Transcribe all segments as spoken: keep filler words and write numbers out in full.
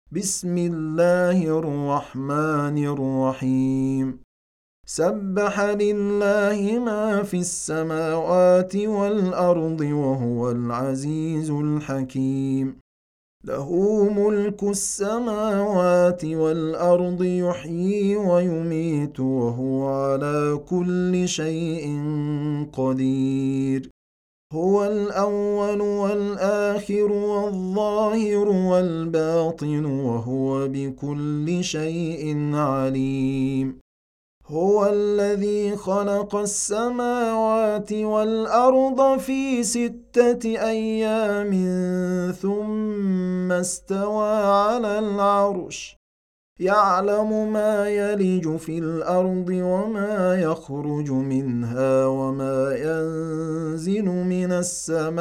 بسم الله الرحمن الرحيم سبح لله ما في السماوات والأرض وهو العزيز الحكيم له ملك السماوات والأرض يحيي ويميت وهو على كل شيء قدير هو الأول والآخر والظاهر والباطن وهو بكل شيء عليم هو الذي خلق السماوات والأرض في ستة أيام ثم استوى على العرش يعلم ما يلج في الأرض وما يخرج منها وما ينزل من السماء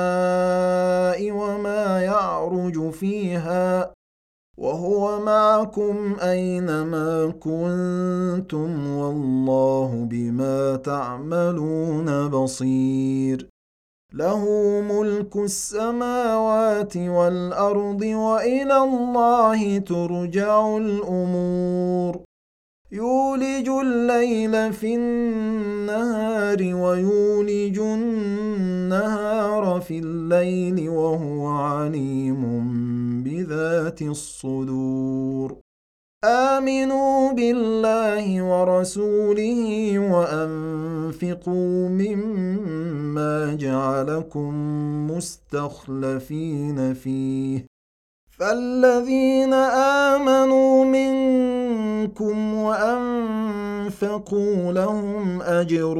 وما يعرج فيها وهو معكم أينما كنتم والله بما تعملون بصير له ملك السماوات والأرض وإلى الله ترجع الأمور يولج الليل في النهار ويولج النهار في الليل وهو عليم بذات الصدور آمنوا بالله ورسوله وأنفقوا مما جعلكم مستخلفين فيه فالذين آمنوا منكم وأنفقوا لهم أجر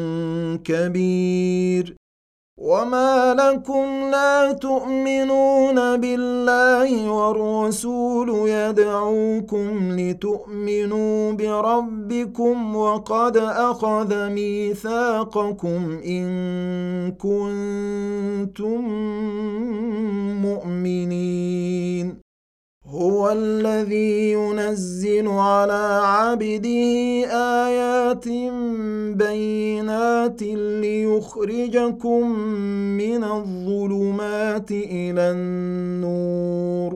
كبير وما لكم لا تؤمنون بالله والرسول يدعوكم لتؤمنوا بربكم وقد أخذ ميثاقكم إن كنتم مؤمنين هو الذي ينزل على عبده آيات بينات ليخرجكم من الظلمات إلى النور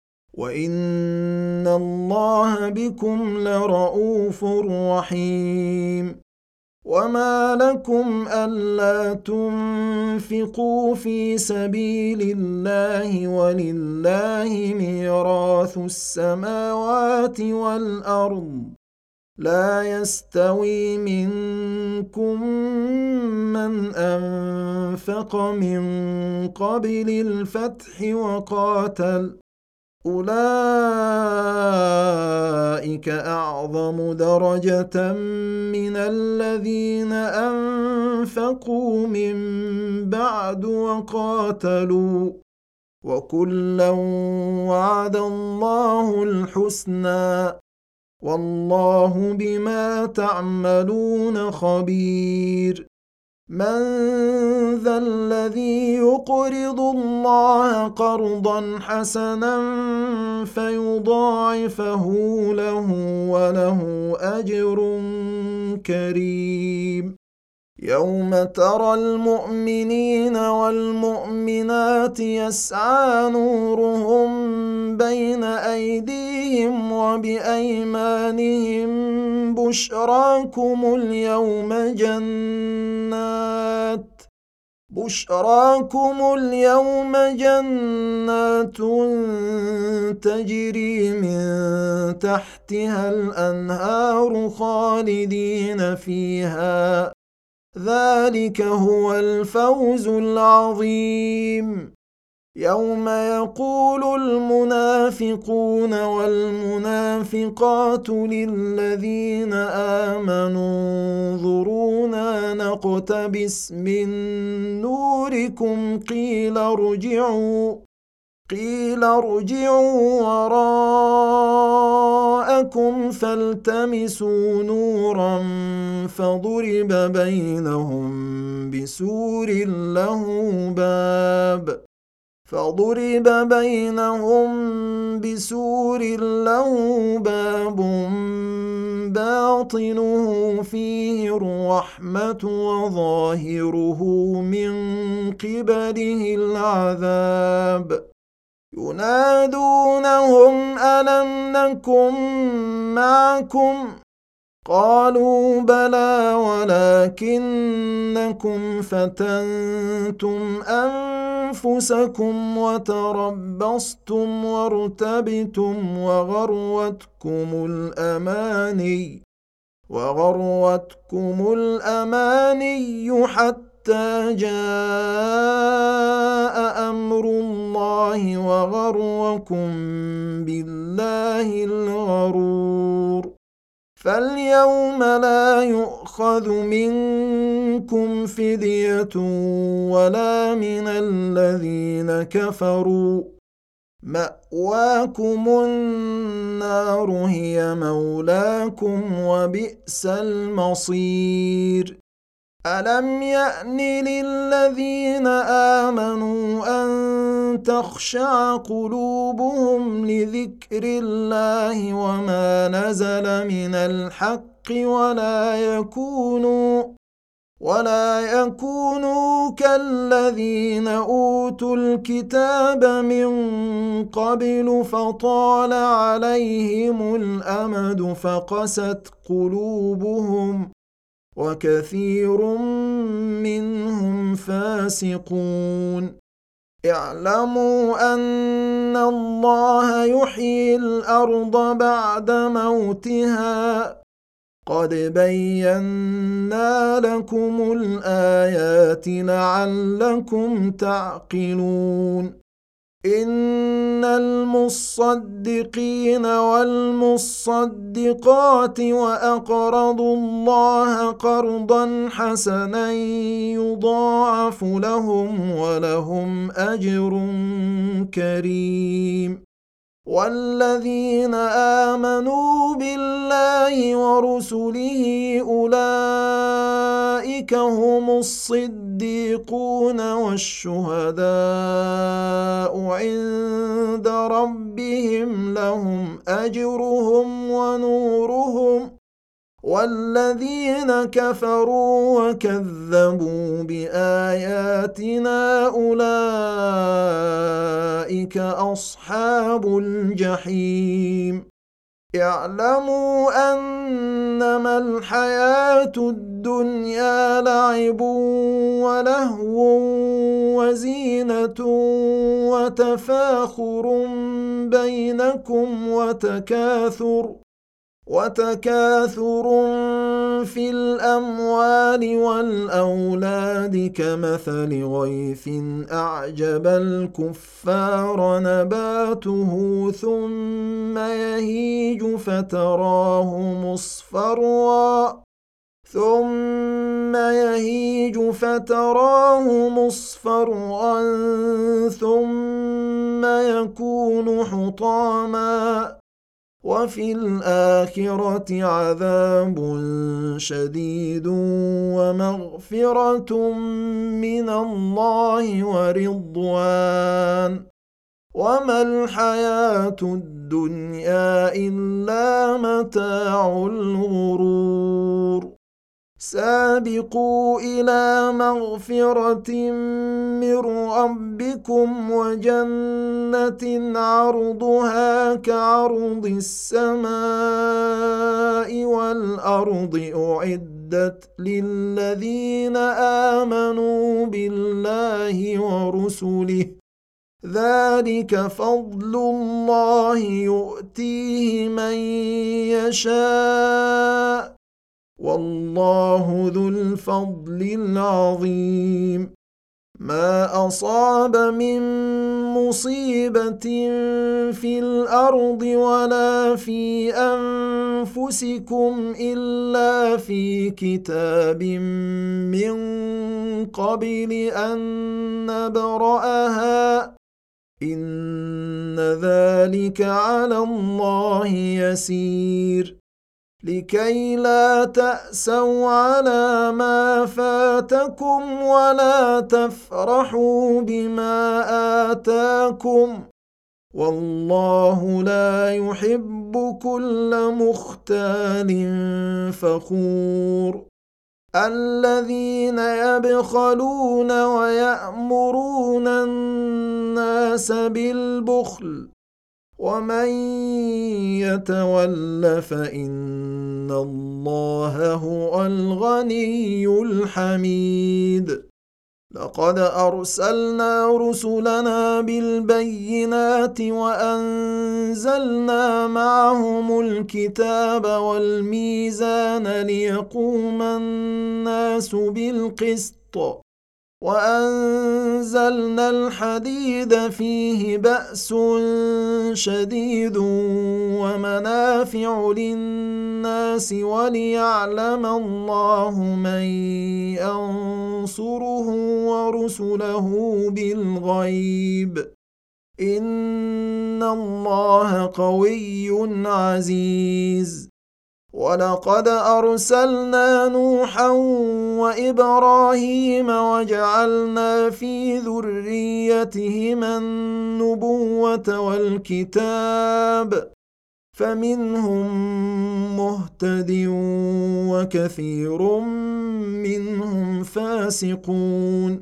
وإن الله بكم لرؤوف رحيم وما لكم ألا تنفقوا في سبيل الله ولله ميراث السماوات والأرض لا يستوي منكم من أنفق من قبل الفتح وقاتل أولئك أعظم درجة من الذين أنفقوا من بعد وقاتلوا وكلا وعد الله الحسنى والله بما تعملون خبير من ذا الذي يقرض الله قرضا حسنا فيضاعفه له وله أجر كريم يوم ترى المؤمنين والمؤمنات يسعى نورهم بين أيديهم وبأيمانهم بشراكم اليوم جنات بشراكم اليوم جنات تجري من تحتها الأنهار خالدين فيها ذلك هو الفوز العظيم يوم يقول المنافقون والمنافقات للذين آمنوا انظرونا نقتبس من نوركم قيل ارجعوا قيل ارجعوا وراءكم فالتمسوا نورا فضرب بينهم بسور له باب فضرب بينهم بسور له باب باطنه فيه الرحمة وظاهره من قبله العذاب ينادونهم ألم نكن معكم قالوا بلى ولكنكم فتنتم أنفسكم وتربصتم وارتبتم وغرتكم الأماني وغرتكم الأماني حتى جاء أمر الله وغركم بالله الغرور فاليوم لا يؤخذ منكم فدية ولا من الذين كفروا مأواكم النار هي مولاكم وبئس المصير ألم يأن للذين آمنوا أن تخشع قلوبهم لذكر الله وما نزل من الحق ولا يكونوا ولا يكونوا كالذين أوتوا الكتاب من قبل فطال عليهم الأمد فقست قلوبهم وكثير منهم فاسقون اعلموا أن الله يحيي الأرض بعد موتها قد بينا لكم الآيات لعلكم تعقلون إن المصدقين والمصدقات وأقرضوا الله قرضا حسنا يضاعف لهم ولهم أجر كريم والذين آمنوا بالله ورسله أولئك هم الصديقون والشهداء عند ربهم لهم أجرهم ونورهم والذين كفروا وكذبوا بآياتنا أولئك أصحاب الجحيم اعلموا أنما الحياة الدنيا لعب ولهو وزينة وتفاخر بينكم وتكاثر وتكاثر في الأموال والأولاد كمثل غيث أعجب الكفار نباته ثم يهيج فتراه مصفرا ثم يهيج فتراه مصفرا ثم يكون حطاما وفي الآخرة عذاب شديد ومغفرة من الله ورضوان وما الحياة الدنيا إلا متاع الغرور سابقوا إلى مغفرة من ربكم وجنة عرضها كعرض السماء والأرض أعدت للذين آمنوا بالله ورسله ذلك فضل الله يؤتيه من يشاء والله ذو الفضل العظيم ما أصاب من مصيبة في الأرض ولا في أنفسكم إلا في كتاب من قبل أن نبرأها إن ذلك على الله يسير لكي لا تأسوا على ما فاتكم ولا تفرحوا بما آتاكم والله لا يحب كل مختال فخور الذين يبخلون ويأمرون الناس بالبخل ومن يتول فإن الله هو الغني الحميد لقد أرسلنا رسلنا بالبينات وأنزلنا معهم الكتاب والميزان ليقوم الناس بالقسط وأنزلنا الحديد فيه بأس شديد ومنافع للناس وليعلم الله من ينصره ورسله بالغيب إن الله قوي عزيز ولقد أرسلنا نوحا وإبراهيم وجعلنا في ذريتهما النبوة والكتاب فمنهم مهتد وكثير منهم فاسقون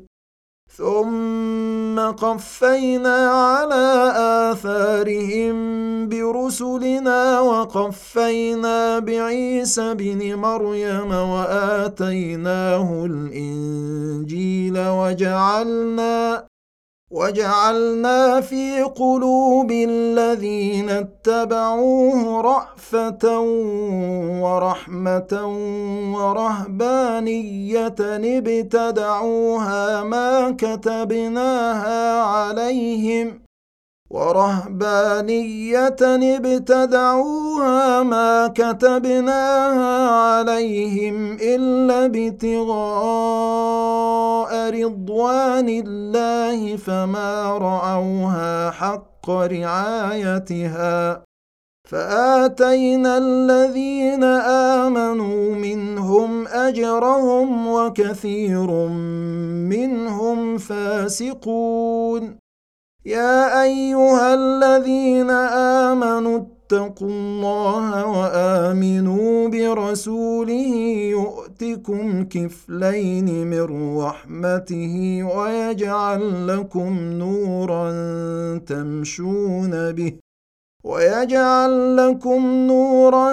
ثم قفينا على آثارهم برسلنا وقفينا بعيسى بن مريم وآتيناه الإنجيل وجعلنا وجعلنا في قلوب الذين اتبعوه رأفة ورحمة ورهبانية ابتدعوها ما كتبناها عليهم ورهبانية ابتدعوها ما كتبناها عليهم إلا ابتغاء رضوان الله فما رعوها حق رعايتها فآتينا الذين آمنوا منهم أجرهم وكثير منهم فاسقون يا أيها الذين آمنوا اتقوا الله وآمنوا برسوله يؤتكم كفلين من رحمته ويجعل لكم نورا تمشون به ويجعل لكم نورا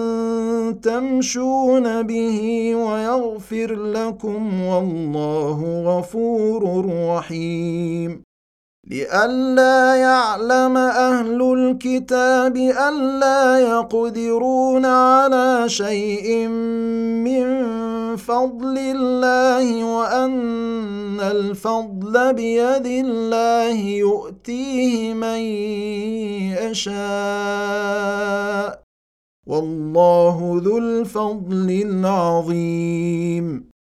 تمشون به ويغفر لكم والله غفور رحيم لئلا يعلم أهل الكتاب ألا يقدرون على شيء من فضل الله وأن الفضل بيد الله يؤتيه من يشاء والله ذو الفضل العظيم